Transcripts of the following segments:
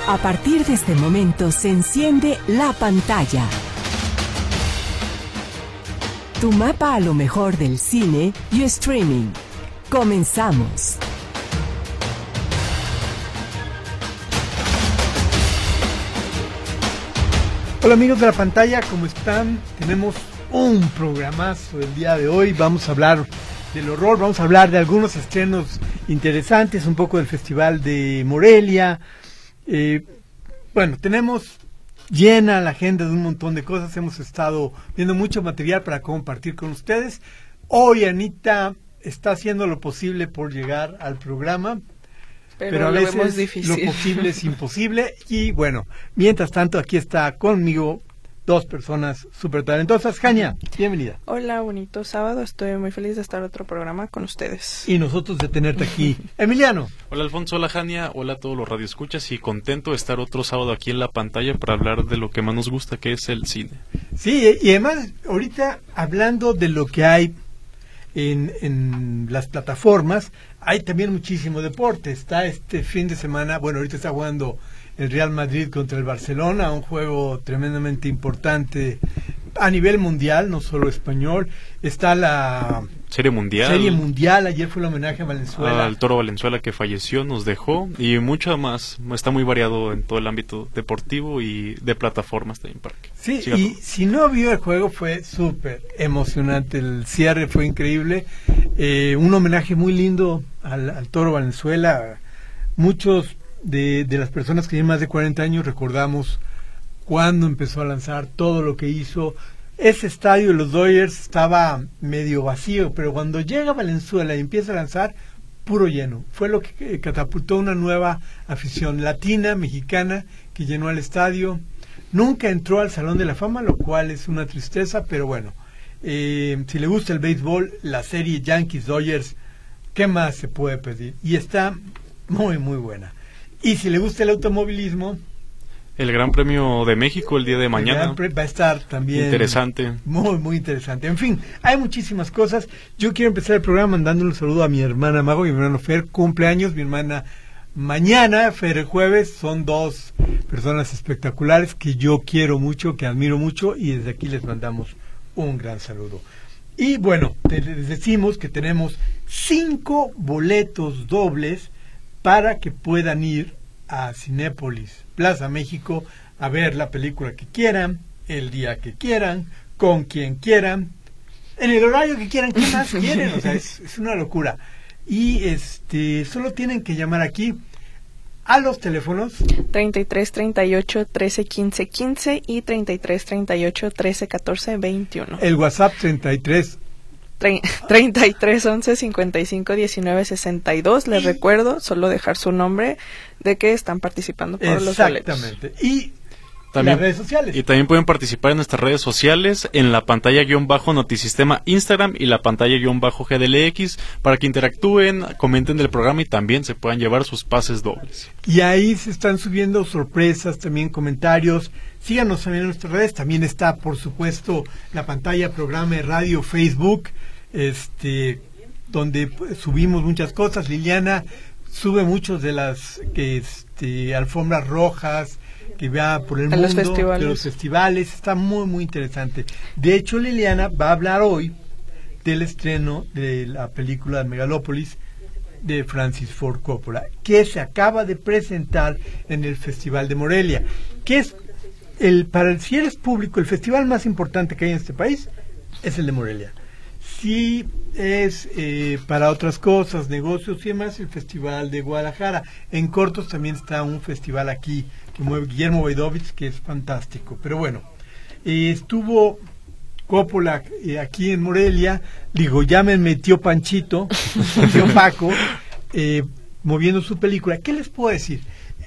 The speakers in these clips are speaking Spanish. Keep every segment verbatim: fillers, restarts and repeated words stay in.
A partir de este momento se enciende la pantalla. Tu mapa a lo mejor del cine y streaming. Comenzamos. Hola amigos de la pantalla, ¿cómo están? Tenemos un programazo el día de hoy. Vamos a hablar del horror, vamos a hablar de algunos estrenos interesantes, un poco del Festival de Morelia. Eh, bueno, tenemos llena la agenda de un montón de cosas. Hemos estado viendo mucho material para compartir con ustedes. Hoy Anita está haciendo lo posible por llegar al programa, pero, pero a veces lo, lo posible es imposible. Y bueno, mientras tanto aquí está conmigo dos personas súper talentosas. Jania, bienvenida. Hola, bonito sábado. Estoy muy feliz de estar en otro programa con ustedes. Y nosotros de tenerte aquí. Emiliano. Hola, Alfonso. Hola, Jania. Hola a todos los radioescuchas y contento de estar otro sábado aquí en la pantalla para hablar de lo que más nos gusta, que es el cine. Sí, y además ahorita hablando de lo que hay en, en las plataformas, hay también muchísimo deporte. Está este fin de semana, bueno, ahorita está jugando el Real Madrid contra el Barcelona, un juego tremendamente importante a nivel mundial, no solo español. Está la Serie Mundial. Serie Mundial, ayer fue el homenaje a Valenzuela. Al Toro Valenzuela que falleció, nos dejó, y mucho más. Está muy variado en todo el ámbito deportivo y de plataformas también. Para que sí, y todo. Si no vio el juego, fue súper emocionante. El cierre fue increíble. Eh, un homenaje muy lindo al, al Toro Valenzuela. Muchos De, de las personas que tienen más de cuarenta años recordamos cuando empezó a lanzar, todo lo que hizo. Ese estadio de los Dodgers estaba medio vacío, pero cuando llega Valenzuela y empieza a lanzar, puro lleno. Fue lo que catapultó una nueva afición latina, mexicana, que llenó el estadio. Nunca entró al Salón de la Fama, lo cual es una tristeza, pero bueno, eh, si le gusta el béisbol, la serie Yankees-Dodgers, ¿qué más se puede pedir? Y está muy, muy buena. Y si le gusta el automovilismo, el Gran Premio de México el día de mañana va a estar también interesante, muy muy interesante. En fin, hay muchísimas cosas. Yo quiero empezar el programa mandándole un saludo a mi hermana Mago y mi hermano Fer, cumpleaños. Mi hermana mañana, Fer el jueves. Son dos personas espectaculares que yo quiero mucho, que admiro mucho, y desde aquí les mandamos un gran saludo. Y bueno, les decimos que tenemos cinco boletos dobles para que puedan ir a Cinépolis Plaza México a ver la película que quieran, el día que quieran, con quien quieran, en el horario que quieran. ¿Qué más quieren? O sea, es, es una locura. Y este solo tienen que llamar aquí a los teléfonos treinta y tres, treinta y ocho, trece, quince, quince y treinta y tres, treinta y ocho, trece, catorce, veintiuno. El WhatsApp treinta y tres treinta y tres, once, cincuenta y cinco, diecinueve, sesenta y dos. Les recuerdo solo dejar su nombre de que están participando por los boletos. Exactamente. Y también, las redes sociales. Y también pueden participar en nuestras redes sociales, en la pantalla guión bajo Notisistema Instagram y la pantalla guión bajo G D L X, para que interactúen, comenten del programa y también se puedan llevar sus pases dobles. Y ahí se están subiendo sorpresas, también comentarios. Síganos también en nuestras redes. También está, por supuesto, la pantalla programa de radio, Facebook, este, donde pues, subimos muchas cosas. Liliana sube muchos de las que este, alfombras rojas que va por el de mundo, los festivales. de los festivales. Está muy, muy interesante. De hecho, Liliana va a hablar hoy del estreno de la película Megalópolis de Francis Ford Coppola, que se acaba de presentar en el Festival de Morelia, que es el, para el, si eres público, el festival más importante que hay en este país es el de Morelia. Si es eh, para otras cosas, negocios y demás, el Festival de Guadalajara. En cortos también está un festival aquí que mueve Guillermo Beidovich, que es fantástico. Pero bueno, eh, estuvo Coppola eh, aquí en Morelia. Digo, llámenme tío Panchito, tío Paco, eh, moviendo su película. ¿Qué les puedo decir?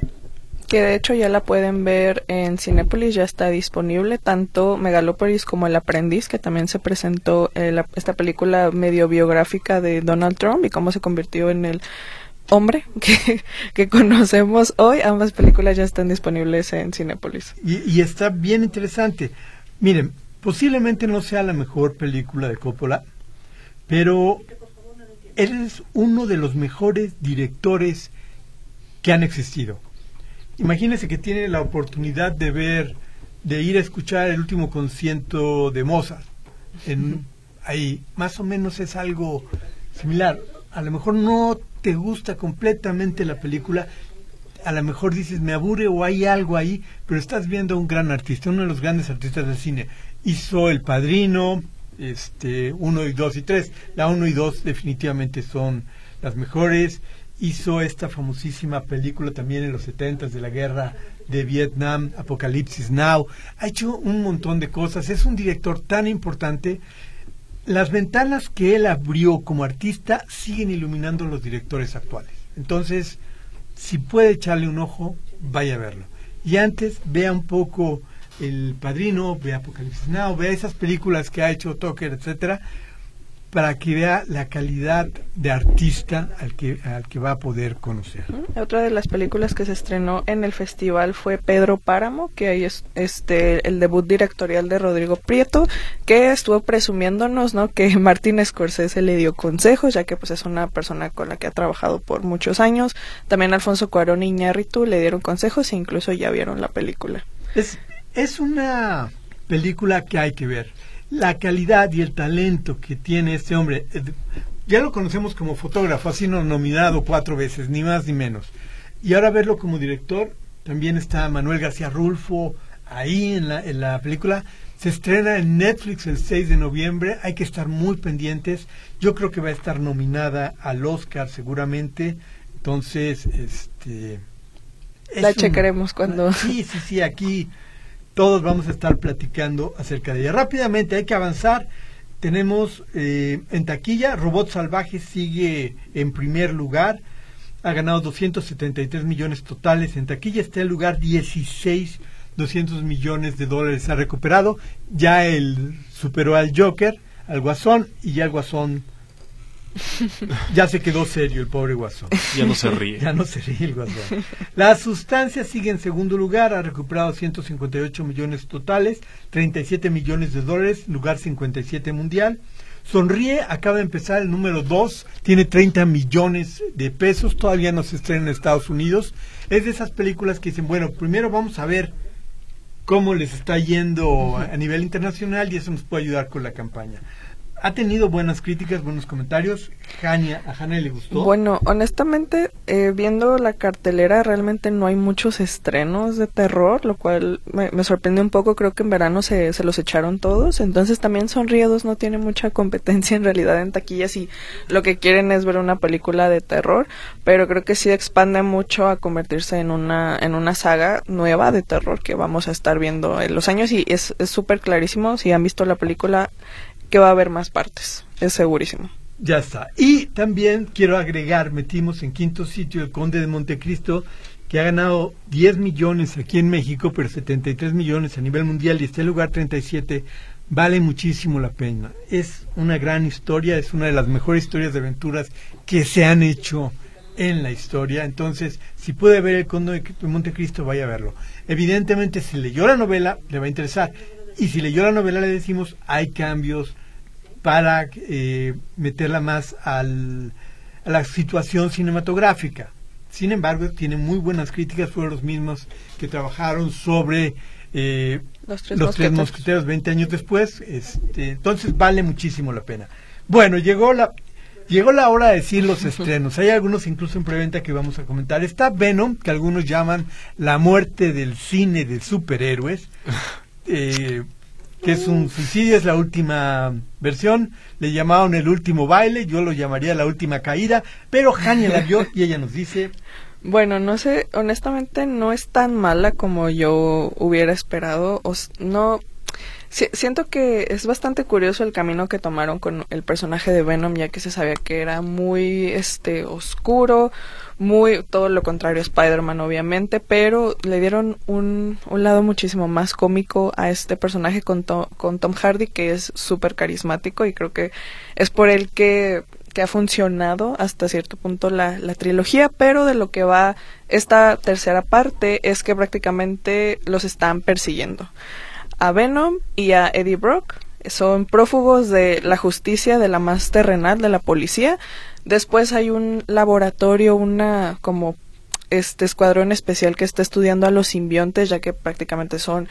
Que de hecho ya la pueden ver en Cinépolis, ya está disponible, tanto Megalópolis como El Aprendiz, que también se presentó eh, la, esta película medio biográfica de Donald Trump y cómo se convirtió en el hombre que, que conocemos hoy. Ambas películas ya están disponibles en Cinépolis. Y, y está bien interesante. Miren, posiblemente no sea la mejor película de Coppola, pero él es uno de los mejores directores que han existido. imagínese que tiene la oportunidad de ver, de ir a escuchar el último concierto de Mozart. En, ahí, más o menos es algo similar. A lo mejor no te gusta completamente la película, a lo mejor dices, me aburre o hay algo ahí, pero estás viendo a un gran artista, uno de los grandes artistas del cine. Hizo El Padrino, este, uno y dos y tres. La uno y dos definitivamente son las mejores. Hizo esta famosísima película también en los setentas de la guerra de Vietnam, Apocalipsis Now. Ha hecho un montón de cosas. Es un director tan importante. Las ventanas que él abrió como artista siguen iluminando a los directores actuales. Entonces, si puede echarle un ojo, vaya a verlo. Y antes, vea un poco El Padrino, vea Apocalipsis Now, vea esas películas que ha hecho Tucker, etcétera, para que vea la calidad de artista al que al que va a poder conocer. Otra de las películas que se estrenó en el festival fue Pedro Páramo, que ahí es este el debut directorial de Rodrigo Prieto, que estuvo presumiéndonos, ¿no?, que Martin Scorsese le dio consejos, ya que pues es una persona con la que ha trabajado por muchos años. También Alfonso Cuarón y Iñárritu le dieron consejos e incluso ya vieron la película. Es es una película que hay que ver. La calidad y el talento que tiene este hombre, ya lo conocemos como fotógrafo, ha sido nominado cuatro veces, ni más ni menos. Y ahora verlo como director, también está Manuel García Rulfo ahí en la, en la película. Se estrena en Netflix el seis de noviembre, hay que estar muy pendientes. Yo creo que va a estar nominada al Oscar seguramente, entonces, este... La un, checaremos cuando... Sí, sí, sí, aquí... todos vamos a estar platicando acerca de ella. Rápidamente, hay que avanzar. Tenemos eh, en taquilla, Robot Salvaje sigue en primer lugar. Ha ganado doscientos setenta y tres millones totales. En taquilla está en lugar dieciséis, doscientos millones de dólares ha recuperado. Ya él superó al Joker, al Guasón, y ya el Guasón ya se quedó serio, el pobre Guasón. Ya no se ríe. Ya no se ríe el Guasón. La Sustancia sigue en segundo lugar, ha recuperado ciento cincuenta y ocho millones totales, treinta y siete millones de dólares, lugar cincuenta y siete mundial. Sonríe acaba de empezar el número dos, tiene treinta millones de pesos, todavía no se estrena en Estados Unidos. Es de esas películas que dicen, bueno, primero vamos a ver cómo les está yendo a nivel internacional y eso nos puede ayudar con la campaña. Ha tenido buenas críticas, buenos comentarios. Jania, a Jania le gustó. Bueno, honestamente, eh, viendo la cartelera, realmente no hay muchos estrenos de terror, lo cual me, me sorprende un poco. Creo que en verano se, se los echaron todos. Entonces también Sonríe dos no tiene mucha competencia en realidad en taquillas y lo que quieren es ver una película de terror. Pero creo que sí expande mucho a convertirse en una en una saga nueva de terror que vamos a estar viendo en los años. Y es súper clarísimo, si han visto la película, que va a haber más partes, es segurísimo. Ya está. Y también quiero agregar, metimos en quinto sitio el Conde de Montecristo, que ha ganado diez millones aquí en México, pero setenta y tres millones a nivel mundial y está en lugar treinta y siete. Vale muchísimo la pena. Es una gran historia, es una de las mejores historias de aventuras que se han hecho en la historia. Entonces, si puede ver el Conde de Montecristo, vaya a verlo. Evidentemente, si leyó la novela, le va a interesar. Y si leyó la novela, le decimos, hay cambios para eh, meterla más al, a la situación cinematográfica. Sin embargo, tiene muy buenas críticas, fueron los mismos que trabajaron sobre eh, los tres, los mosqueteros. tres mosqueteros veinte años después. Este, entonces vale muchísimo la pena. Bueno, llegó la llegó la hora de decir los estrenos. Hay algunos incluso en preventa que vamos a comentar. Está Venom, que algunos llaman la muerte del cine de superhéroes. Eh, que es un suicidio, es la última versión, le llamaron el último baile, yo lo llamaría la última caída, pero Jania la vio y ella nos dice... Bueno, no sé, honestamente no es tan mala como yo hubiera esperado, o no... Si, siento que es bastante curioso el camino que tomaron con el personaje de Venom, ya que se sabía que era muy este oscuro, muy todo lo contrario a Spider-Man obviamente, pero le dieron un, un lado muchísimo más cómico a este personaje con, to, con Tom Hardy, que es súper carismático y creo que es por él que, que ha funcionado hasta cierto punto la, la trilogía, pero de lo que va esta tercera parte es que prácticamente los están persiguiendo. A Venom y a Eddie Brock son prófugos de la justicia, de la más terrenal, de la policía. Después hay un laboratorio, una como este escuadrón especial que está estudiando a los simbiontes, ya que prácticamente son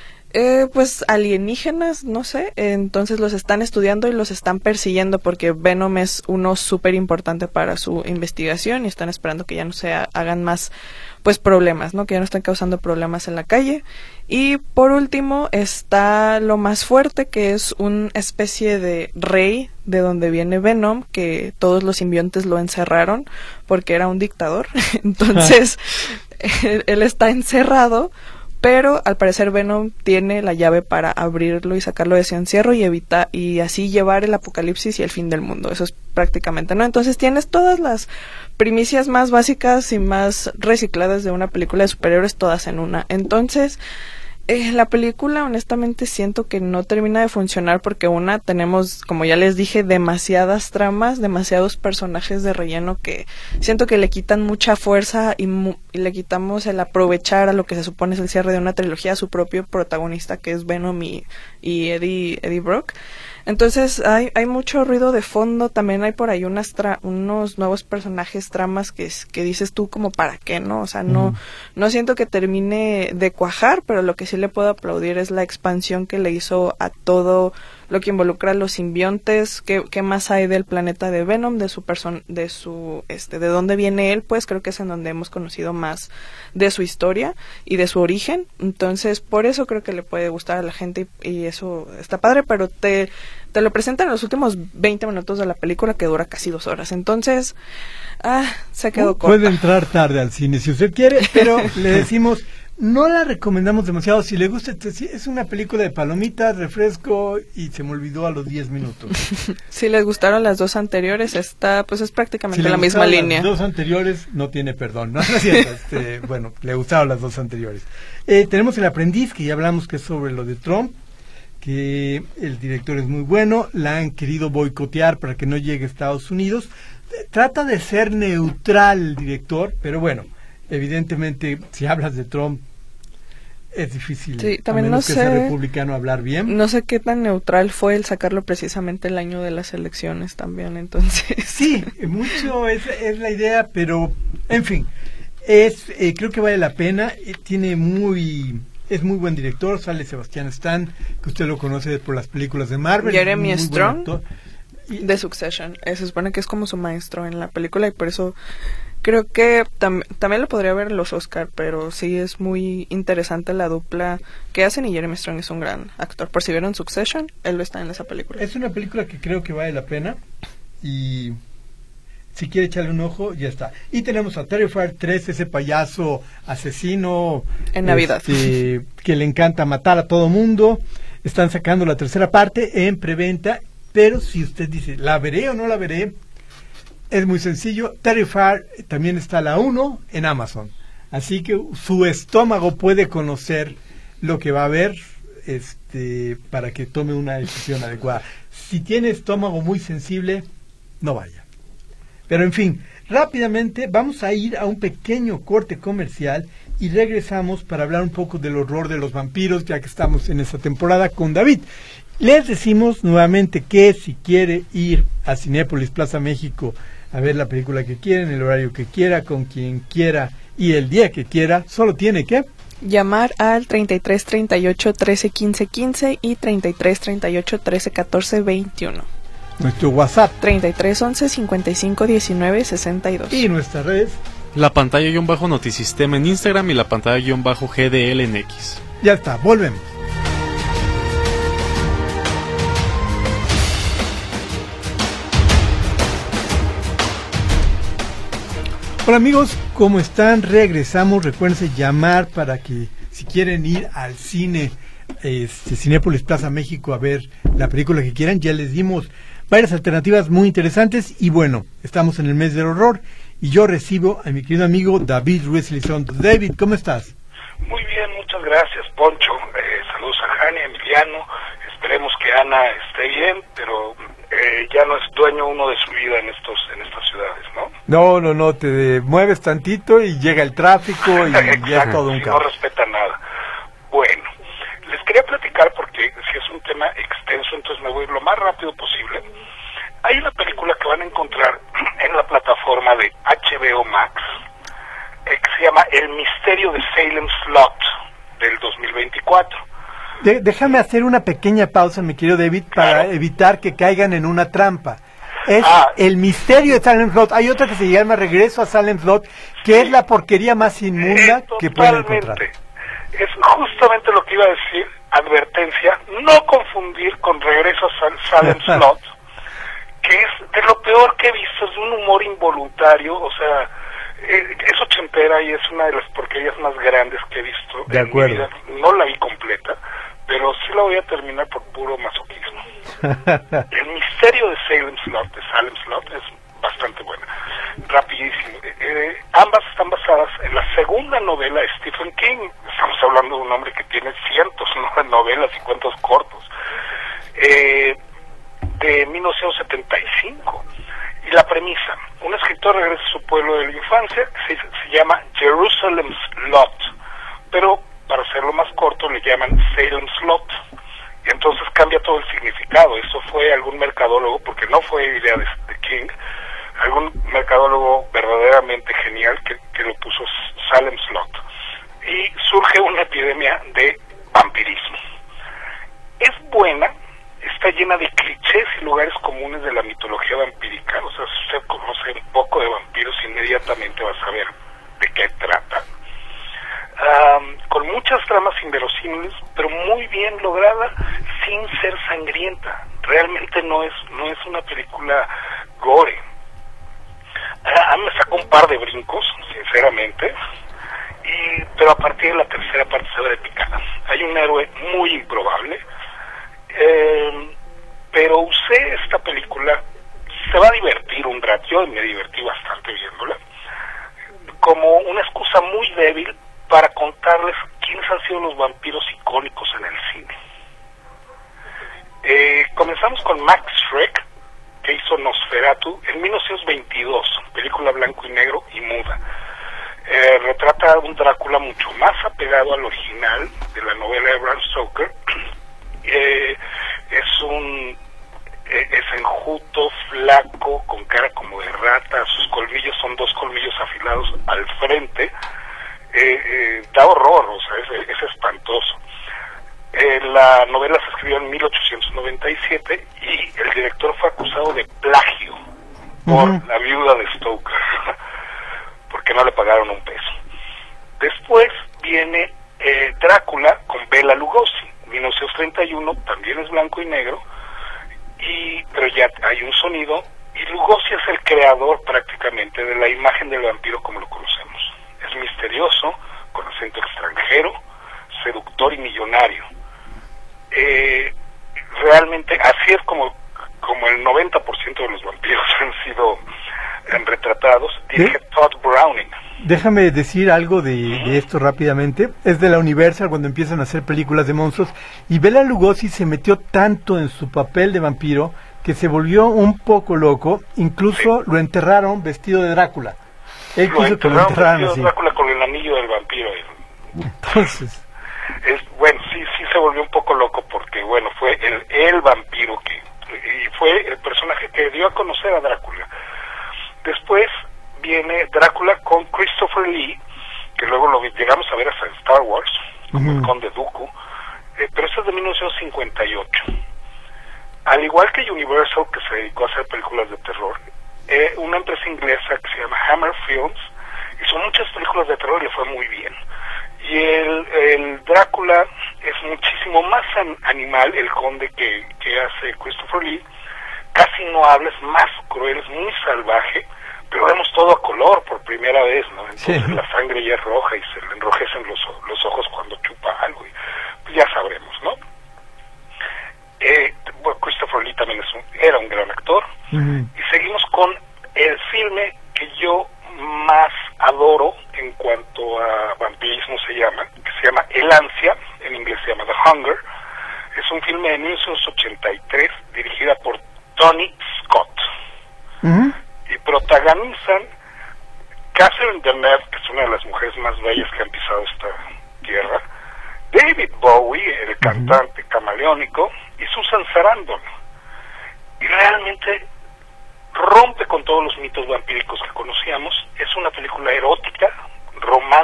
Eh, pues alienígenas, no sé, entonces los están estudiando y los están persiguiendo porque Venom es uno súper importante para su investigación y están esperando que ya no se ha- hagan más pues problemas, ¿no? Que ya no están causando problemas en la calle. Y por último está lo más fuerte, que es una especie de rey de donde viene Venom, que todos los simbiontes lo encerraron porque era un dictador. Entonces él, él está encerrado, pero al parecer Venom tiene la llave para abrirlo y sacarlo de ese encierro y evitar y así llevar el apocalipsis y el fin del mundo. Eso es prácticamente, ¿no? Entonces tienes todas las primicias más básicas y más recicladas de una película de superhéroes todas en una. Entonces, eh, la película honestamente siento que no termina de funcionar porque una, tenemos, como ya les dije, demasiadas tramas, demasiados personajes de relleno que siento que le quitan mucha fuerza y, mu- y le quitamos el aprovechar a lo que se supone es el cierre de una trilogía a su propio protagonista, que es Venom y, y Eddie, Eddie Brock. Entonces hay, hay mucho ruido de fondo, también hay por ahí unas tra unos nuevos personajes, tramas que, es- que dices tú como para qué, ¿no? O sea, no, Ujú. no siento que termine de cuajar, pero lo que sí le puedo aplaudir es la expansión que le hizo a todo lo que involucra a los simbiontes, qué, qué más hay del planeta de Venom, de su person de su, este, de dónde viene él, pues creo que es en donde hemos conocido más de su historia y de su origen. Entonces, por eso creo que le puede gustar a la gente y, y eso está padre, pero te, te lo presentan en los últimos veinte minutos de la película, que dura casi dos horas. Entonces, ah, se quedó corta. Puede entrar tarde al cine si usted quiere, pero le decimos, no la recomendamos demasiado. Si le gusta, te- sí, es una película de palomitas, refresco, y se me olvidó a los diez minutos. Si les gustaron las dos anteriores, esta pues es prácticamente Si le la misma gustaron línea. Las dos anteriores no tiene perdón, no, no es cierto. Este, bueno, le gustaron las dos anteriores. Eh, tenemos El Aprendiz, que ya hablamos que es sobre lo de Trump, que el director es muy bueno, la han querido boicotear para que no llegue a Estados Unidos. Eh, Trata de ser neutral el director, pero bueno, evidentemente si hablas de Trump es difícil, Sí, a también menos no que sea sé- republicano, hablar bien. No sé qué tan neutral fue el sacarlo precisamente el año de las elecciones también, entonces. Sí, mucho es, es la idea, pero en fin, es eh, creo que vale la pena. eh, tiene muy es muy buen director, sale Sebastián Stan, que usted lo conoce por las películas de Marvel. Jeremy muy buen Strong. actor. Y- De Succession. Eh, se supone que es como su maestro en la película y por eso creo que tam también lo podría ver en los Oscar, pero sí es muy interesante la dupla que hacen y Jeremy Strong es un gran actor. Por si vieron Succession, él lo está en esa película. Es una película que creo que vale la pena y si quiere echarle un ojo, ya está. Y tenemos a Terrifier tres, ese payaso asesino En Navidad. este, que le encanta matar a todo mundo. Están sacando la tercera parte en preventa, pero si usted dice, ¿la veré o no la veré? Es muy sencillo. Terrifier también está la uno en Amazon. Así que su estómago puede conocer lo que va a ver, este, para que tome una decisión adecuada. Si tiene estómago muy sensible, no vaya. Pero en fin, rápidamente vamos a ir a un pequeño corte comercial y regresamos para hablar un poco del horror de los vampiros, ya que estamos en esta temporada con David. Les decimos nuevamente que si quiere ir a Cinépolis Plaza México a ver la película que quiera, en el horario que quiera, con quien quiera y el día que quiera, solo tiene que Llamar al treinta y tres, treinta y ocho, trece, quince, quince y treinta y tres, treinta y ocho, trece, catorce, veintiuno. nuestro WhatsApp treinta y tres, once, cincuenta y cinco, diecinueve, sesenta y dos. y nuestras redes. La pantalla guión bajo Notisistema en Instagram y la pantalla guión bajo G D L en X. Ya está, volvemos. Hola amigos, ¿cómo están? Regresamos, recuérdense llamar para que si quieren ir al cine, este, Cinépolis Plaza México a ver la película que quieran, ya les dimos varias alternativas muy interesantes y bueno, estamos en el mes del horror y yo recibo a mi querido amigo David Ruiz Elizondo. David, ¿cómo estás? Muy bien, muchas gracias, Poncho. Eh, saludos a Jani, Emiliano. Esperemos que Ana esté bien, pero eh, ya no es dueño uno de su vida en estos en estas ciudades, ¿no? No, no, no, te mueves tantito y llega el tráfico y ya es Exacto, todo un si no caos. respeta nada. Bueno, les quería platicar porque si es un tema extenso, entonces me voy lo más rápido posible. Hay una película que van a encontrar en la plataforma de H B O Max, que se llama El misterio de Salem Slot, del dos mil veinticuatro. De, déjame hacer una pequeña pausa, mi querido David, para claro. evitar que caigan en una trampa. Es ah, El misterio de Salem Slot. Hay otra que se llama Regreso a Salem Slot, que sí. es la porquería más inmunda que pueden encontrar. Es justamente lo que iba a decir, advertencia, no confundir con Regreso a Sal Salem Slot, que es de lo peor que he visto, es de un humor involuntario, o sea, eh, es ochentera y es una de las porquerías más grandes que he visto de en acuerdo. mi vida. No la vi completa, pero sí la voy a terminar por puro masoquismo. El misterio de Salem Slot, de Salem Slot, es bastante buena. Rapidísimo. Eh, eh, ambas están basadas en la segunda novela de Stephen King. Estamos hablando de un hombre que tiene cientos ¿no? de novelas y cuentos cortos. Eh, de mil novecientos setenta y cinco. Y la premisa, un escritor regresa a su pueblo de la infancia, se, se llama Jerusalem's Lot, pero para hacerlo más corto le llaman Salem's Lot. Y entonces cambia todo el significado. Eso fue algún mercadólogo, porque no fue idea de, de King, algún mercadólogo verdaderamente genial que, que lo puso Salem's Lot. Y surge una epidemia de vampirismo. Es buena, está llena de clichés y lugares comunes de la mitología vampírica. O sea, si usted conoce un poco de vampiros, inmediatamente va a saber de qué trata. Um, con muchas tramas inverosímiles, pero muy bien lograda, sin ser sangrienta. Realmente no es no es una película gore. Uh, a mí me sacó un par de brincos, sinceramente, y pero a partir de la tercera parte se ve de picada. Hay un héroe muy improbable, eh, pero usé esta película, se va a divertir un rato, yo me divertí bastante viéndola, como una excusa muy débil para contarles quiénes han sido los vampiros icónicos en el cine. Eh, comenzamos con Max Schreck, que hizo Nosferatu en mil novecientos veintidós, película blanco y negro y muda. Eh, retrata a un Drácula mucho más apegado al original de la novela de Bram Stoker. Eh, es un eh, es enjuto, flaco, con cara como de rata, sus colmillos son dos colmillos afilados al frente. Eh, eh, da horror, o sea, es, es espantoso. Eh, la novela se escribió en mil ochocientos noventa y siete y el director fue acusado de plagio por uh-huh. la viuda de Stoker, porque no le pagaron un peso. Después viene eh, Drácula con Bela Lugosi, mil novecientos treinta y uno, también es blanco y negro, y pero ya hay un sonido, y Lugosi es el creador prácticamente de la imagen del vampiro como lo conocemos. Es misterioso, con acento extranjero, seductor y millonario. Eh, realmente, así es como, como el noventa por ciento de los vampiros han sido eh, retratados. Dirige Todd Browning. Déjame decir algo de, de esto rápidamente. Es de la Universal cuando empiezan a hacer películas de monstruos. Y Bela Lugosi se metió tanto en su papel de vampiro que se volvió un poco loco. Incluso sí. lo enterraron vestido de Drácula. Él lo quiso que lo enterraran así. Drácula con el anillo del vampiro. Entonces... Es, bueno, sí, sí se volvió un poco loco porque, bueno, fue el, el vampiro que... Y fue el personaje que dio a conocer a Drácula. Después viene Drácula con Christopher Lee, que luego lo llegamos a ver hasta en Star Wars, como uh-huh. el Conde Dooku, eh, pero eso es de mil novecientos cincuenta y ocho. Al igual que Universal, que se dedicó a hacer películas de terror, eh, una empresa inglesa que se llama Hammer Films hizo muchas películas de terror y le fue muy bien. Y el, el Drácula es muchísimo más an, animal, el conde que, que hace Christopher Lee, casi no habla, es más cruel, es muy salvaje, pero vemos todo a color por primera vez, ¿no? Entonces sí. la sangre ya es roja y se le enrojecen los, los ojos cuando chupa algo, y pues ya sabremos, ¿no? Eh, bueno, Christopher Lee también es un, era un gran actor, uh-huh. y seguimos con el filme que yo más adoro en cuanto a vampirismo, se llama, que se llama El Ansia, en inglés se llama The Hunger. Es un filme de mil novecientos ochenta y tres dirigida por Tony Scott. Uh-huh. Y protagonizan Catherine Deneuve, que es una de las mujeres más bellas que han pisado esta tierra, David Bowie, el cantante uh-huh. camaleónico, y Susan Sarandon. Y realmente rompe con todos los mitos vampíricos que conocíamos. Es una película erótica, romántica,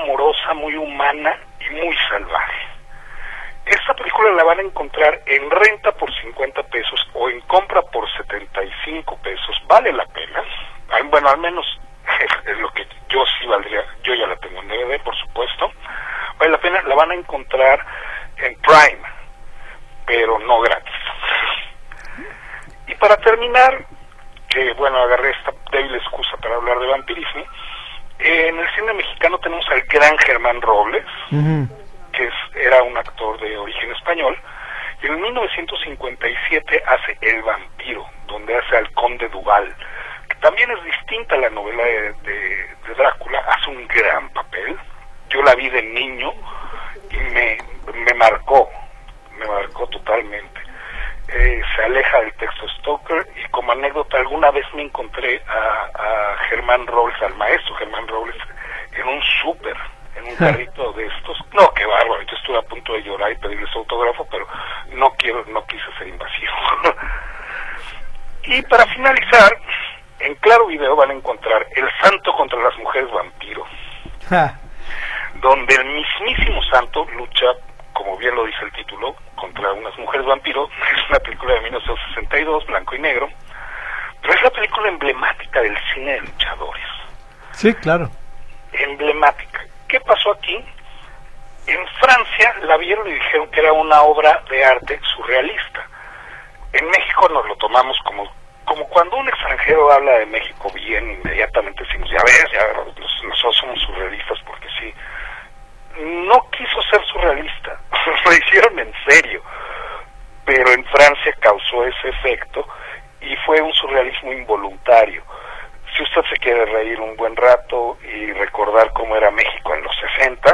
amorosa, muy humana y muy salvaje. Esta película la van a encontrar en renta por cincuenta pesos o en compra por setenta y cinco pesos. Vale la pena. Bueno, al menos es lo que yo sí valdría. Yo ya la tengo en D V D, por supuesto. Vale la pena. La van a encontrar en Prime, pero no gratis. Y para terminar, que bueno, agarré esta débil excusa para hablar de vampirismo. En el cine mexicano tenemos al gran Germán Robles, uh-huh. que es, era un actor de origen español, y en mil novecientos cincuenta y siete hace El Vampiro, donde hace al Conde Duval, que también es distinta a la novela de, de, de Drácula, hace un gran papel. Yo la vi de niño y me, me marcó, me marcó totalmente. Eh, se aleja del texto Stoker, y como anécdota alguna vez me encontré a, a Germán Robles, al maestro Germán Robles, en un súper, en un carrito de estos. No, qué bárbaro, yo estuve a punto de llorar y pedirle su autógrafo, pero no quiero, no quise ser invasivo. Y para finalizar, en Claro Video van a encontrar El Santo contra las Mujeres Vampiro, donde el mismísimo santo lucha, como bien lo dice el título, contra unas mujeres vampiro. Es una película de mil novecientos sesenta y dos, blanco y negro, pero es la película emblemática del cine de luchadores. Sí, claro. Emblemática. ¿Qué pasó aquí? En Francia la vieron y dijeron que era una obra de arte surrealista. En México nos lo tomamos como como cuando un extranjero habla de México bien, inmediatamente decimos, ya ves, ya nosotros somos surrealistas porque sí. No quiso ser surrealista, lo hicieron en serio, pero en Francia causó ese efecto y fue un surrealismo involuntario. Si usted se quiere reír un buen rato y recordar cómo era México en los sesenta,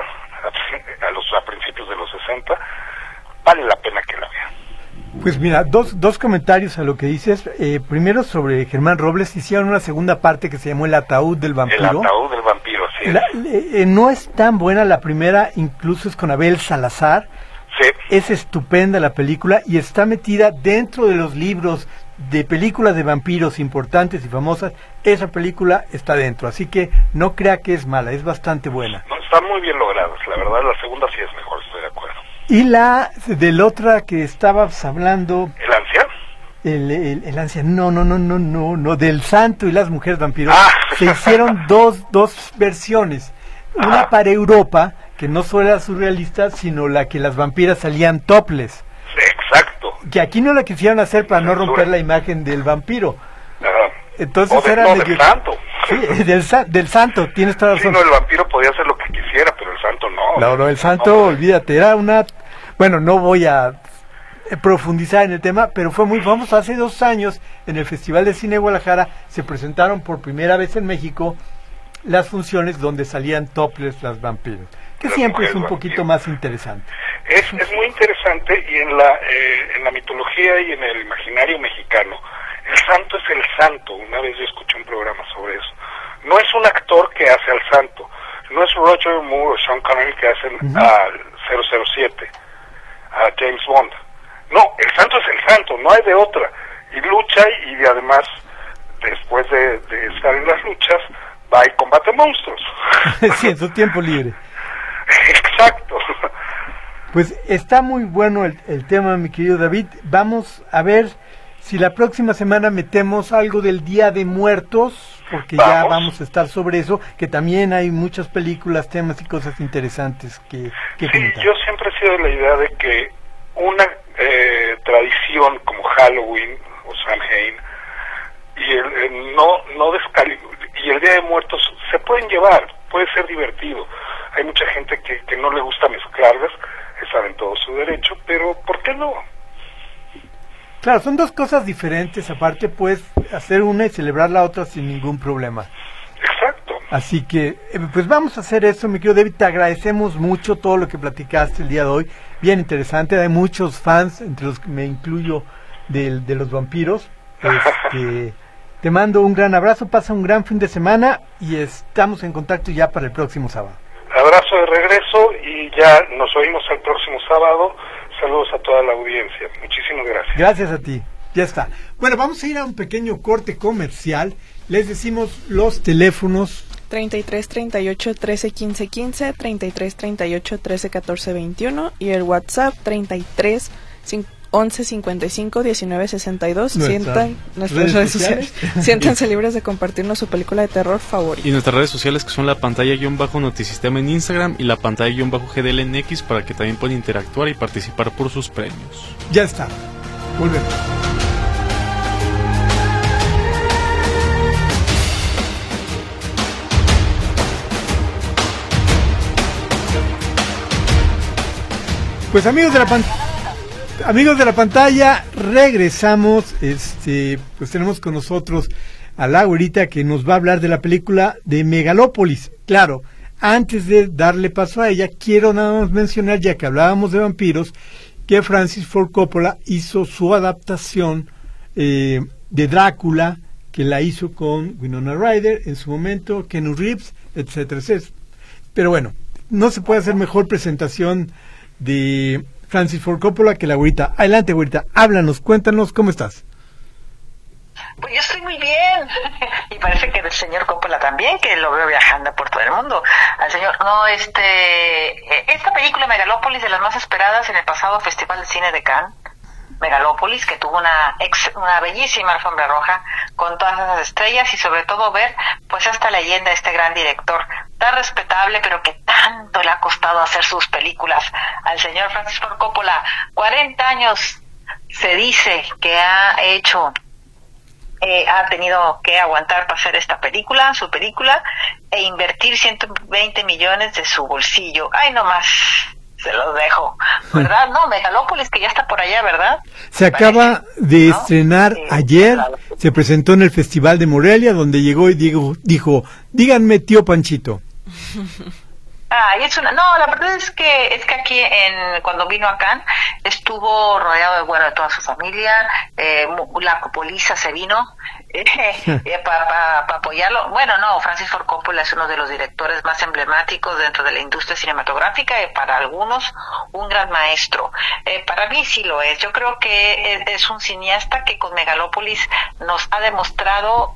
a, los, a principios de los sesenta, vale la pena que la vea. Pues mira, dos, dos comentarios a lo que dices. Eh, primero sobre Germán Robles, hicieron una segunda parte que se llamó El Ataúd del Vampiro. El Ataúd del Vampiro, sí. La, eh, no es tan buena la primera, incluso es con Abel Salazar. Sí. Es estupenda la película y está metida dentro de los libros de películas de vampiros importantes y famosas. Esa película está dentro, así que no crea que es mala, es bastante buena. No, están muy bien logradas, la verdad. La segunda sí es mejor, estoy de acuerdo. Y la del otra que estabas hablando... ¿El anciano? El, el, el anciano, no, no, no, no, no, no, del Santo y las Mujeres Vampiros. Ah. Se hicieron dos, dos versiones. Una ah. para Europa, que no solo era surrealista, sino la que las vampiras salían topless. Exacto. Que aquí no la quisieron hacer para no romper la imagen del vampiro. Ajá. Entonces o de, era no, medio... del santo. Sí, del, del santo, tienes toda la razón. Sí, no, el vampiro podía hacer lo que quisiera, pero el santo no. No, no, el santo, no, olvídate, era una... Bueno, no voy a profundizar en el tema, pero fue muy famoso. Hace dos años, en el Festival de Cine de Guadalajara, se presentaron por primera vez en México las funciones donde salían topless las vampiros, que las siempre es un vampiro. Poquito más interesante. Es, es muy interesante, y en la, eh, en la mitología y en el imaginario mexicano, el santo es el santo. Una vez yo escuché un programa sobre eso. No es un actor que hace al santo, no es Roger Moore o Sean Connery que hacen uh-huh. al cero cero siete, a James Bond. No, el santo es el santo, no hay de otra. Y lucha, y además, después de, de estar en las luchas, va y combate monstruos. Sí, en su tiempo libre. Exacto. Pues está muy bueno el, el tema, mi querido David. Vamos a ver si la próxima semana metemos algo del Día de Muertos, porque vamos. Ya vamos a estar sobre eso, que también hay muchas películas, temas y cosas interesantes que, que sí, comentar. Yo siempre he sido de la idea de que una eh, tradición como Halloween o Samhain y el, el no no descali y el Día de Muertos se pueden llevar, puede ser divertido. Hay mucha gente que, que no le gusta mezclarlas, están en todo su derecho, pero ¿por qué no? Claro, son dos cosas diferentes, aparte puedes hacer una y celebrar la otra sin ningún problema. Exacto. Así que, pues vamos a hacer eso, mi querido David, te agradecemos mucho todo lo que platicaste el día de hoy, bien interesante, hay muchos fans, entre los que me incluyo, de, de los vampiros. Este, te mando un gran abrazo, pasa un gran fin de semana y estamos en contacto ya para el próximo sábado. Abrazo de regreso y ya nos oímos el próximo sábado. Saludos a toda la audiencia. Muchísimas gracias. Gracias a ti. Ya está. Bueno, vamos a ir a un pequeño corte comercial. Les decimos los teléfonos treinta y tres, treinta y ocho, trece, quince, quince, treinta y tres, treinta y ocho, trece, catorce, veintiuno y el WhatsApp treinta y tres, once, cincuenta y cinco, diecinueve, sesenta y dos. Sientan nuestras redes, redes sociales. sociales. Siéntanse libres de compartirnos su película de terror favorita. Y nuestras redes sociales, que son la pantalla guión bajo Notisistema en Instagram y la pantalla guión bajo G D L en X, para que también puedan interactuar y participar por sus premios. Ya está. Volvemos. Pues amigos de la pantalla, amigos de la pantalla, regresamos. Este, pues tenemos con nosotros a la güerita que nos va a hablar de la película de Megalópolis. Claro, antes de darle paso a ella, quiero nada más mencionar, ya que hablábamos de vampiros, que Francis Ford Coppola hizo su adaptación eh, de Drácula, que la hizo con Winona Ryder en su momento, Keanu Reeves, etcétera, etcétera. Pero bueno, no se puede hacer mejor presentación de Francis Ford Coppola que la güerita. Adelante, güerita, háblanos, cuéntanos, ¿cómo estás? Pues yo estoy muy bien, y parece que el señor Coppola también, que lo veo viajando por todo el mundo. Al señor, no, este, esta película Megalópolis, de las más esperadas en el pasado Festival de Cine de Cannes, Megalópolis, que tuvo una ex, una bellísima alfombra roja con todas esas estrellas, y sobre todo ver pues esta leyenda, este gran director tan respetable, pero que tanto le ha costado hacer sus películas al señor Francis Ford Coppola. cuarenta años se dice que ha hecho, eh, ha tenido que aguantar para hacer esta película, su película, e invertir ciento veinte millones de su bolsillo. Ay, no más. Se los dejo, ¿verdad? No, Megalópolis, que ya está por allá, ¿verdad? Se acaba de ¿no? estrenar sí, ayer, claro. Se presentó en el Festival de Morelia, donde llegó y dijo, dijo díganme tío Panchito. Ah, y es una, no, la verdad es que es que aquí en cuando vino a Cannes estuvo rodeado de bueno de toda su familia, eh, la Copoliza se vino eh, eh, para pa, pa apoyarlo. Bueno, no, Francis Ford Coppola es uno de los directores más emblemáticos dentro de la industria cinematográfica, y para algunos un gran maestro. Eh, para mí sí lo es. Yo creo que es, es un cineasta que con Megalópolis nos ha demostrado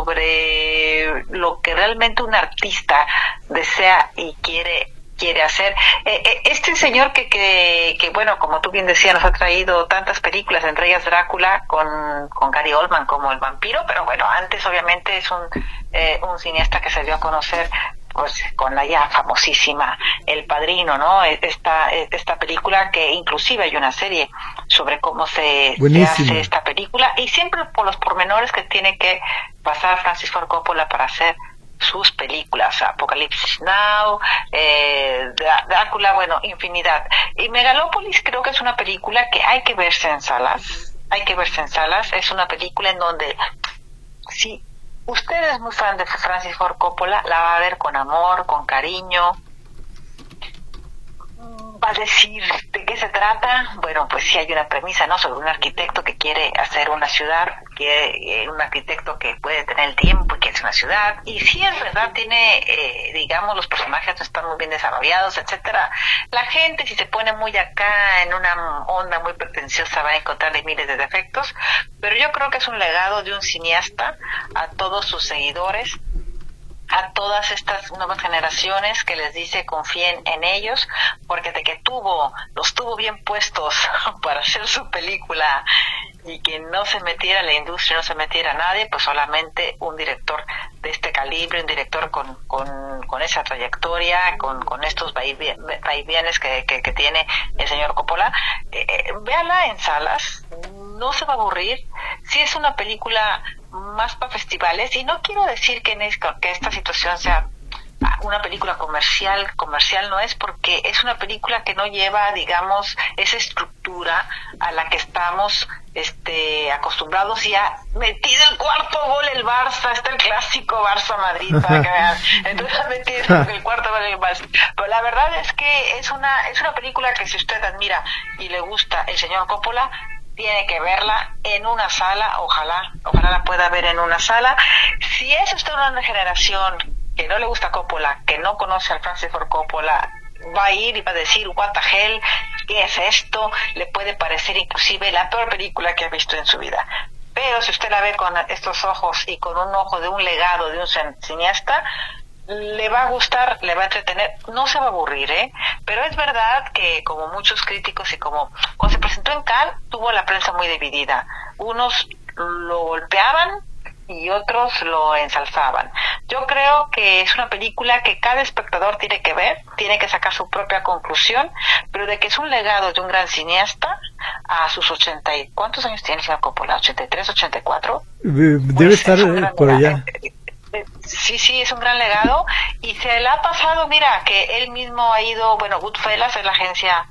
sobre lo que realmente un artista desea y quiere quiere quiere hacer. Eh, eh, este señor que, que que bueno, como tú bien decías, nos ha traído tantas películas, entre ellas Drácula con con Gary Oldman como el vampiro, pero bueno, antes obviamente es un eh, un cineasta que se dio a conocer pues con la ya famosísima El Padrino, ¿no? Esta esta película, que inclusive hay una serie sobre cómo se, se hace esta película, y siempre por los pormenores que tiene que pasar Francis Ford Coppola para hacer sus películas, Apocalipsis Now, eh, Drácula, bueno, infinidad. Y Megalópolis creo que es una película que hay que verse en salas, hay que verse en salas, es una película en donde, si usted es muy fan de Francis Ford Coppola, la va a ver con amor, con cariño, va a decir de qué se trata. Bueno, pues sí hay una premisa, ¿no? Sobre un arquitecto que quiere hacer una ciudad, que eh, un arquitecto que puede tener el tiempo y que es una ciudad, y sí es verdad, tiene, eh, digamos, los personajes no están muy bien desarrollados, etcétera. La gente, si se pone muy acá en una onda muy pretenciosa, va a encontrarle miles de defectos, pero yo creo que es un legado de un cineasta a todos sus seguidores, a todas estas nuevas generaciones, que les dice confíen en ellos, porque de que tuvo, los tuvo bien puestos para hacer su película, y que no se metiera la industria, no se metiera nadie, pues solamente un director de este calibre, un director con con, con esa trayectoria, con, con estos vaivenes que, que, que tiene el señor Coppola. Eh, véala en salas, no se va a aburrir. Sí es una película más para festivales, y no quiero decir que, en es, que esta situación sea una película comercial, comercial no es, porque es una película que no lleva, digamos, esa estructura a la que estamos este acostumbrados, y ha metido el cuarto gol el Barça, está el clásico Barça-Madrid, para que vean, entonces ha metido el cuarto gol el Barça. Pero la verdad es que es una es una película que, si usted admira y le gusta el señor Coppola, tiene que verla en una sala, ojalá, ojalá la pueda ver en una sala. Si es usted una generación que no le gusta Coppola, que no conoce al Francis Ford Coppola, va a ir y va a decir, what the hell, ¿qué es esto? Le puede parecer inclusive la peor película que ha visto en su vida. Pero si usted la ve con estos ojos y con un ojo de un legado de un cineasta, le va a gustar, le va a entretener, no se va a aburrir, ¿eh? Pero es verdad que como muchos críticos y como cuando se presentó en Cannes, tuvo la prensa muy dividida. Unos lo golpeaban y otros lo ensalzaban. Yo creo que es una película que cada espectador tiene que ver, tiene que sacar su propia conclusión, pero de que es un legado de un gran cineasta a sus ochenta y... ¿Cuántos años tiene el señor Coppola? ¿ochenta y tres, ochenta y cuatro? Debe Pues estar es un eh, gran por legado. allá. Sí, sí, es un gran legado y se le ha pasado, mira, que él mismo ha ido, bueno, Goodfellas es la agencia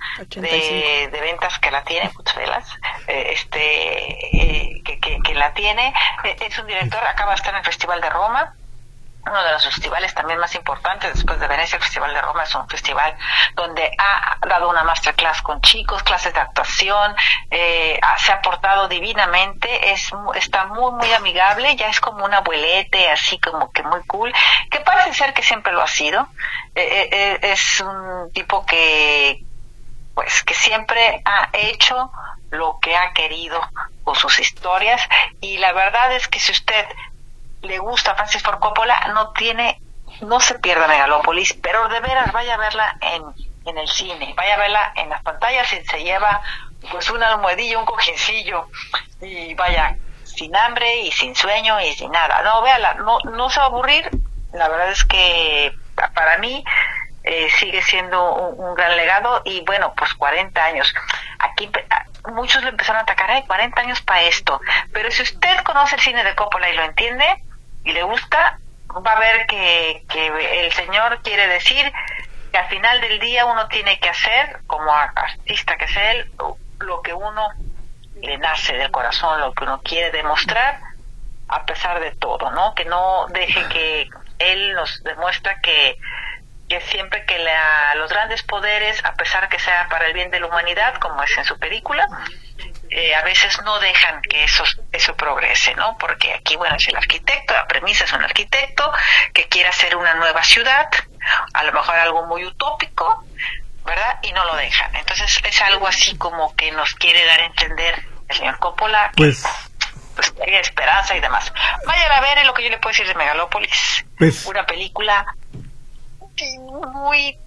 de, de ventas que la tiene, Goodfellas, eh, este, eh, que, que, que la tiene, eh, es un director, acaba de estar en el Festival de Roma, uno de los festivales también más importantes después de Venecia. El Festival de Roma es un festival donde ha dado una masterclass con chicos, clases de actuación, eh, se ha portado divinamente, es está muy muy amigable, ya es como un abuelete, así como que muy cool, que parece ser que siempre lo ha sido. Eh, eh, es un tipo que pues que siempre ha hecho lo que ha querido con sus historias, y la verdad es que si usted le gusta Francis Ford Coppola, no tiene, no se pierda Megalópolis, pero de veras vaya a verla en, en el cine, vaya a verla en las pantallas y se lleva pues una almohadilla, un cojincillo, y vaya sin hambre y sin sueño y sin nada. No, véala, no, no se va a aburrir. La verdad es que para mí eh, sigue siendo un, un gran legado, y bueno, pues cuarenta años. Aquí muchos lo empezaron a atacar, hay cuarenta años para esto, pero si usted conoce el cine de Coppola y lo entiende y le gusta, va a ver que, que el señor quiere decir que al final del día uno tiene que hacer, como artista que es él, lo que uno le nace del corazón, lo que uno quiere demostrar a pesar de todo, ¿no? Que no deje que él nos demuestra que que siempre que la, los grandes poderes, a pesar que sea para el bien de la humanidad, como es en su película, eh, a veces no dejan que eso, eso progrese, ¿no? Porque aquí, bueno, es el arquitecto, la premisa es un arquitecto que quiere hacer una nueva ciudad, a lo mejor algo muy utópico, ¿verdad? Y no lo dejan. Entonces es algo así como que nos quiere dar a entender el señor Coppola, que Pues... pues hay esperanza y demás. Vayan a ver, es lo que yo le puedo decir de Megalópolis. Pues... Una película muy,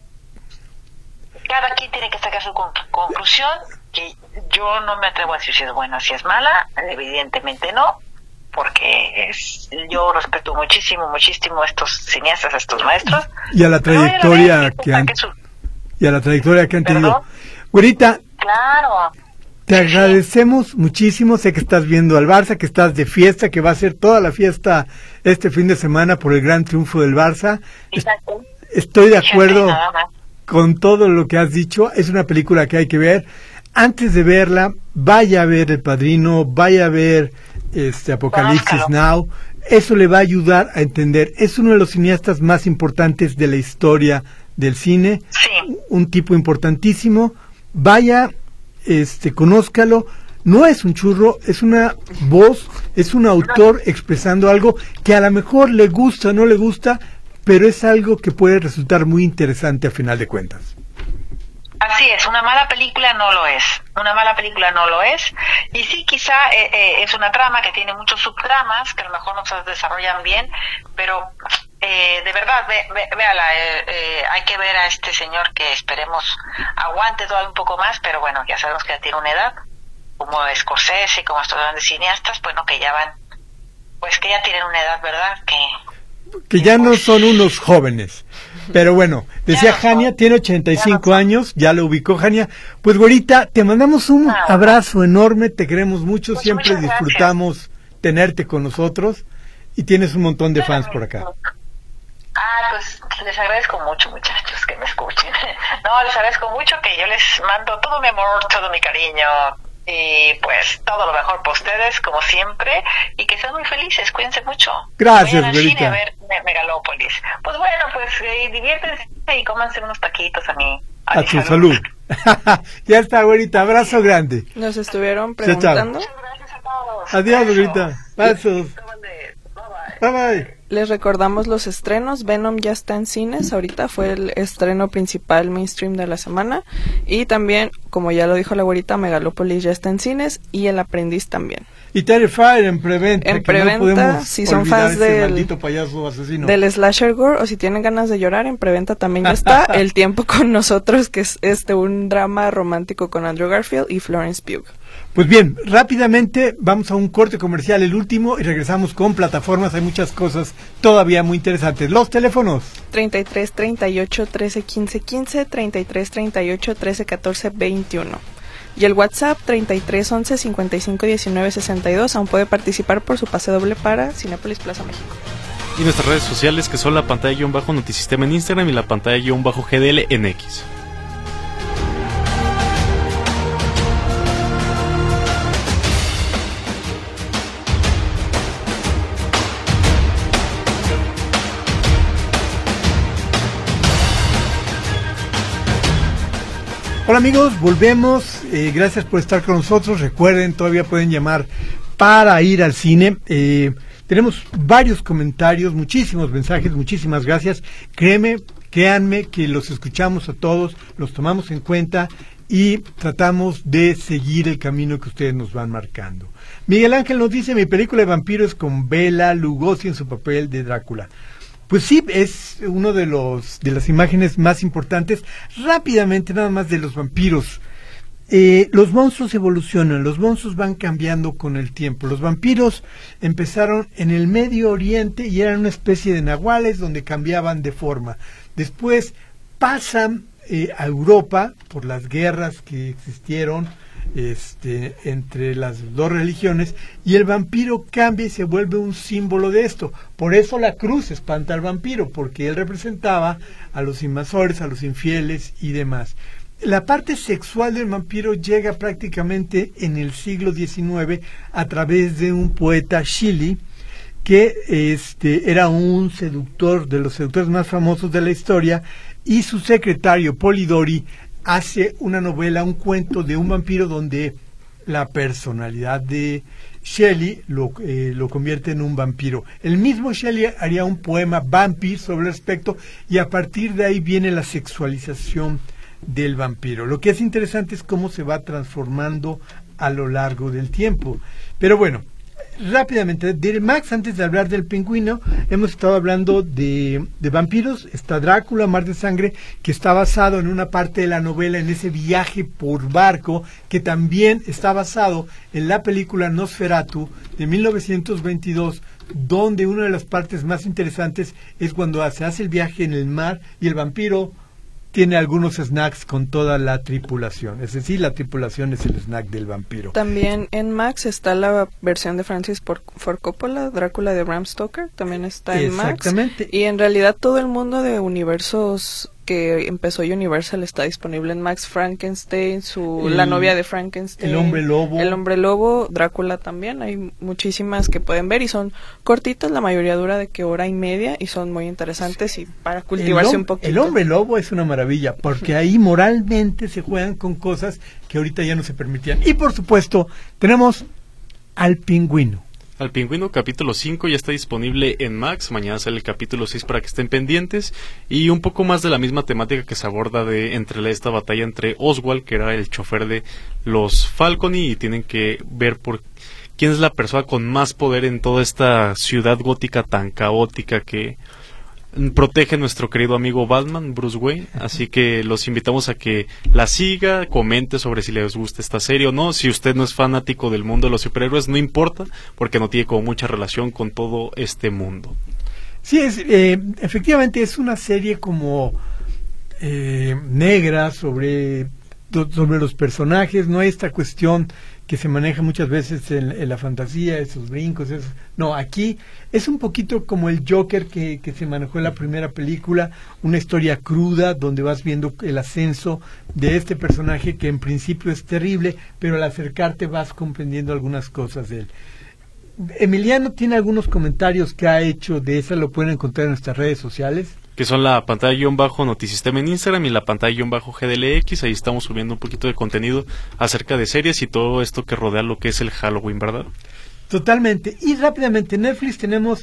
cada quien tiene que sacar su con- conclusión, que yo no me atrevo a decir si es buena, si es mala, evidentemente no, porque es, yo respeto muchísimo, muchísimo a estos cineastas, a estos maestros, y a la trayectoria ver, que han su... y a la trayectoria que han tenido. ¿Perdón? Güerita, Claro. te agradecemos muchísimo. Sé que estás viendo al Barça, que estás de fiesta, que va a ser toda la fiesta este fin de semana por el gran triunfo del Barça. Exacto. Estoy de acuerdo Nada más. con todo lo que has dicho. Es una película que hay que ver. Antes de verla, vaya a ver El Padrino, vaya a ver este Apocalipsis Now. Eso le va a ayudar a entender. Es uno de los cineastas más importantes de la historia del cine. Sí. Un tipo importantísimo. Vaya, este, conózcalo. No es un churro, es una voz, es un autor expresando algo que a lo mejor le gusta o no le gusta, pero es algo que puede resultar muy interesante a final de cuentas. Así es, una mala película no lo es, una mala película no lo es, y sí, quizá eh, eh, es una trama que tiene muchos subtramas que a lo mejor no se desarrollan bien, pero eh, de verdad, ve, ve, véala, eh, eh, hay que ver a este señor que esperemos aguante todavía un poco más, pero bueno, ya sabemos que ya tiene una edad, como Scorsese, como estos grandes cineastas, bueno, que ya van, pues que ya tienen una edad, ¿verdad?, que... que ya no son unos jóvenes. Pero bueno, decía Jania, tiene ochenta y cinco años, ya lo ubicó Jania. Pues güerita, te mandamos un abrazo enorme, te queremos mucho, Pues siempre disfrutamos tenerte con nosotros y tienes un montón de fans por acá. Ah, pues les agradezco mucho, muchachos, que me escuchen. No, les agradezco mucho, que yo les mando todo mi amor, todo mi cariño. Y pues todo lo mejor para ustedes, como siempre, y que sean muy felices, cuídense mucho. Gracias, Vayan al güerita. cine a ver Me- Megalópolis. Pues bueno, pues eh, diviértanse y cómanse unos taquitos a mí. A tu salud. Ya está, güerita, abrazo grande. Nos estuvieron Chao, chao. preguntando. Muchas gracias a todos. Adiós, Besos. güerita. Besos. Bye bye. Bye bye. Les recordamos los estrenos. Venom ya está en cines, ahorita fue el estreno principal mainstream de la semana. Y también, como ya lo dijo la güerita, Megalopolis ya está en cines y El Aprendiz también. Y Terrifier en preventa. En preventa, no si son fans del, payaso asesino. del slasher gore o si tienen ganas de llorar, en preventa también ya está El Tiempo con Nosotros, que es este un drama romántico con Andrew Garfield y Florence Pugh. Pues bien, rápidamente vamos a un corte comercial, el último, y regresamos con plataformas. Hay muchas cosas todavía muy interesantes. Los teléfonos. treinta y tres, treinta y ocho, trece, quince, quince, treinta y tres, treinta y ocho, trece, catorce, veintiuno. Y el WhatsApp treinta y tres, once, cincuenta y cinco, diecinueve, sesenta y dos. Aún puede participar por su pase doble para Cinépolis Plaza México. Y nuestras redes sociales, que son la pantalla-notisistema en Instagram y la pantalla-G D L en X. Hola amigos, volvemos, eh, gracias por estar con nosotros. Recuerden, todavía pueden llamar para ir al cine. Eh, tenemos varios comentarios, muchísimos mensajes, muchísimas gracias. Créeme, créanme que los escuchamos a todos, los tomamos en cuenta y tratamos de seguir el camino que ustedes nos van marcando. Miguel Ángel nos dice, mi película de vampiros con Bela Lugosi en su papel de Drácula. Pues sí, es uno de los de las imágenes más importantes. Rápidamente, nada más de los vampiros. Eh, los monstruos evolucionan, los monstruos van cambiando con el tiempo. Los vampiros empezaron en el Medio Oriente y eran una especie de nahuales donde cambiaban de forma. Después pasan eh, a Europa por las guerras que existieron Este, entre las dos religiones, y el vampiro cambia y se vuelve un símbolo de esto. Por eso la cruz espanta al vampiro, porque él representaba a los invasores, a los infieles y demás. La parte sexual del vampiro llega prácticamente en el siglo diecinueve a través de un poeta Shelley, que este, era un seductor, de los seductores más famosos de la historia, y su secretario Polidori hace una novela, un cuento de un vampiro donde la personalidad de Shelley lo, eh, lo convierte en un vampiro. El mismo Shelley haría un poema, Vampire, sobre el respecto, y a partir de ahí viene la sexualización del vampiro. Lo que es interesante es cómo se va transformando a lo largo del tiempo. Pero bueno, rápidamente, de Max, antes de hablar del Pingüino, hemos estado hablando de, de vampiros. Está Drácula, Mar de Sangre, que está basado en una parte de la novela, en ese viaje por barco, que también está basado en la película Nosferatu de mil novecientos veintidós, donde una de las partes más interesantes es cuando se hace el viaje en el mar y el vampiro tiene algunos snacks con toda la tripulación. Es decir, la tripulación es el snack del vampiro. También en Max está la versión de Francis Ford Coppola, Drácula de Bram Stoker, también está en Max. Exactamente. Y en realidad todo el mundo de universos que empezó Universal está disponible en Max. Frankenstein, su el, la novia de Frankenstein, el hombre lobo, el hombre lobo, Drácula también. Hay muchísimas que pueden ver y son cortitas, la mayoría dura de que hora y media y son muy interesantes y para cultivarse un poquito. El hombre lobo es una maravilla porque ahí moralmente se juegan con cosas que ahorita ya no se permitían. Y por supuesto tenemos al Pingüino. Al Pingüino, capítulo cinco, ya está disponible en Max. Mañana sale el capítulo seis para que estén pendientes. Y un poco más de la misma temática que se aborda de entre la, esta batalla entre Oswald, que era el chofer de los Falconi, y tienen que ver por quién es la persona con más poder en toda esta ciudad gótica tan caótica que protege nuestro querido amigo Batman, Bruce Wayne. Así que los invitamos a que la siga, comente sobre si les gusta esta serie o no. Si usted no es fanático del mundo de los superhéroes, no importa, porque no tiene como mucha relación con todo este mundo. Sí, es, eh, efectivamente es una serie como eh, negra sobre, sobre los personajes. No hay esta cuestión que se maneja muchas veces en, en la fantasía, esos brincos, esos. No, aquí es un poquito como el Joker que, que se manejó en la primera película, una historia cruda donde vas viendo el ascenso de este personaje que en principio es terrible, pero al acercarte vas comprendiendo algunas cosas de él. Emiliano tiene algunos comentarios que ha hecho de esa, lo pueden encontrar en nuestras redes sociales, que son la pantalla-notisistema en Instagram y la pantalla-G D L X. Ahí estamos subiendo un poquito de contenido acerca de series y todo esto que rodea lo que es el Halloween, ¿verdad? Totalmente. Y rápidamente, en Netflix tenemos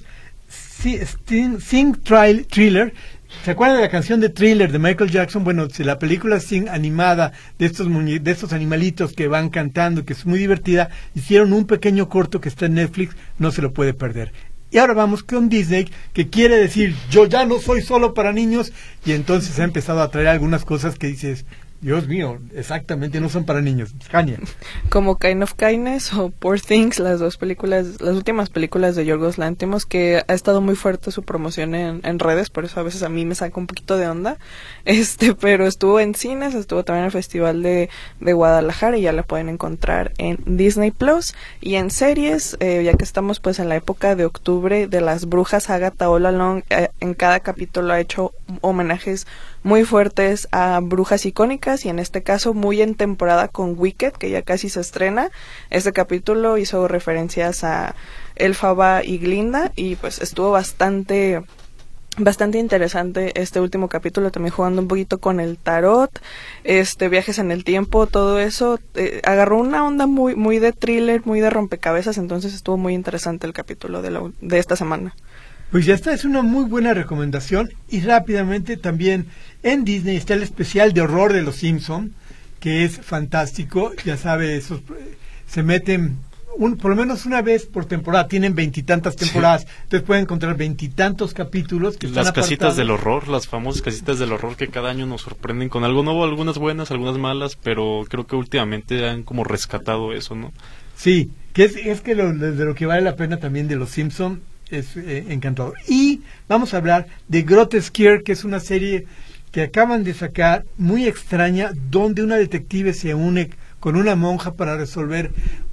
sí, Sing, Sing Trial, Thriller. ¿Se acuerdan de la canción de Thriller de Michael Jackson? Bueno, si la película Sing animada de estos muñe de estos animalitos que van cantando, que es muy divertida, hicieron un pequeño corto que está en Netflix, no se lo puede perder. Y ahora vamos con Disney, que quiere decir, yo ya no soy solo para niños, y entonces ha empezado a traer algunas cosas que dices, Dios mío, exactamente, no son para niños. Jania. Como Kind of Kindness o Poor Things, las dos películas, las últimas películas de Yorgos Lanthimos, que ha estado muy fuerte su promoción en, en redes, por eso a veces a mí me saca un poquito de onda, este, pero estuvo en cines, estuvo también en el Festival de, de Guadalajara y ya la pueden encontrar en Disney Plus. Y en series, eh, ya que estamos pues en la época de octubre de las brujas, Agatha All Along, eh, en cada capítulo ha hecho homenajes muy fuertes a brujas icónicas, y en este caso muy en temporada con Wicked, que ya casi se estrena. Este capítulo hizo referencias a Elphaba y Glinda, y pues estuvo bastante bastante interesante este último capítulo, también jugando un poquito con el tarot, este viajes en el tiempo, todo eso, eh, agarró una onda muy muy de thriller, muy de rompecabezas, entonces estuvo muy interesante el capítulo de, la, de esta semana. Pues ya está, es una muy buena recomendación. Y rápidamente también en Disney está el especial de horror de Los Simpson, que es fantástico. Ya sabe, esos se meten un, por lo menos una vez por temporada, tienen veintitantas temporadas, sí. Entonces pueden encontrar veintitantos capítulos que las están casitas apartados. del horror, las famosas casitas del horror que cada año nos sorprenden con algo nuevo, algunas buenas, algunas malas, pero creo que últimamente han como rescatado eso, ¿no? Sí, que es, es que lo, de lo que vale la pena también de Los Simpson es eh, encantador. Y vamos a hablar de Grotesque, que es una serie que acaban de sacar, muy extraña, donde una detective se une con una monja para resolver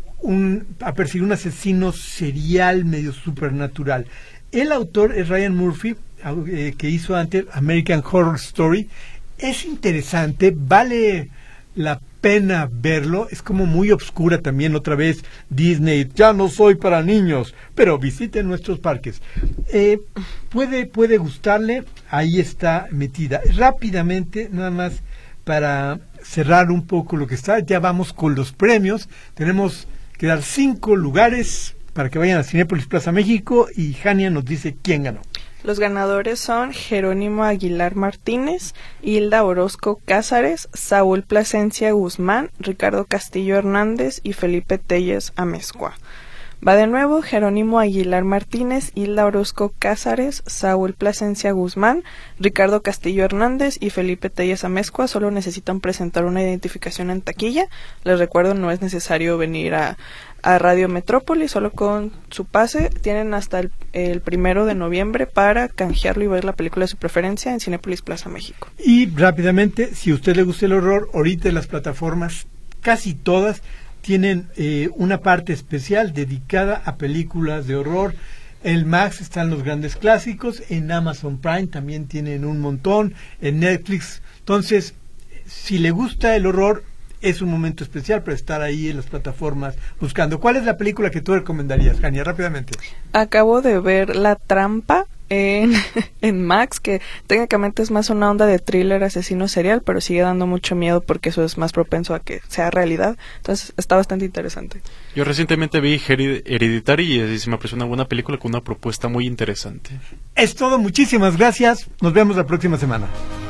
un, a perseguir un asesino serial medio supernatural. El autor es Ryan Murphy, eh, que hizo antes American Horror Story. Es interesante, vale la pena verlo, es como muy obscura también, otra vez Disney, ya no soy para niños, pero visiten nuestros parques. Eh, puede, puede gustarle, ahí está metida. Rápidamente, nada más para cerrar un poco lo que está, ya vamos con los premios, tenemos que dar cinco lugares para que vayan a Cinépolis Plaza México, y Jania nos dice quién ganó. Los ganadores son Jerónimo Aguilar Martínez, Hilda Orozco Cázares, Saúl Plasencia Guzmán, Ricardo Castillo Hernández y Felipe Telles Amezcua. Va de nuevo: Jerónimo Aguilar Martínez, Hilda Orozco Cázares, Saúl Plasencia Guzmán, Ricardo Castillo Hernández y Felipe Telles Amezcua. Solo necesitan presentar una identificación en taquilla. Les recuerdo, no es necesario venir a, a Radio Metrópoli, solo con su pase. Tienen hasta el, el primero de noviembre para canjearlo y ver la película de su preferencia en Cinépolis Plaza México. Y rápidamente, si a usted le gusta el horror, ahorita en las plataformas, casi todas, tienen eh, una parte especial dedicada a películas de horror. En Max están los grandes clásicos, en Amazon Prime también tienen un montón, en Netflix. Entonces, si le gusta el horror, es un momento especial para estar ahí en las plataformas buscando. ¿Cuál es la película que tú recomendarías, Jania? Rápidamente. Acabo de ver La Trampa en, en Max, que técnicamente es más una onda de thriller asesino serial, pero sigue dando mucho miedo porque eso es más propenso a que sea realidad. Entonces está bastante interesante. Yo recientemente vi Hereditary y se me pareció una buena película con una propuesta muy interesante. Es todo, muchísimas gracias. Nos vemos la próxima semana.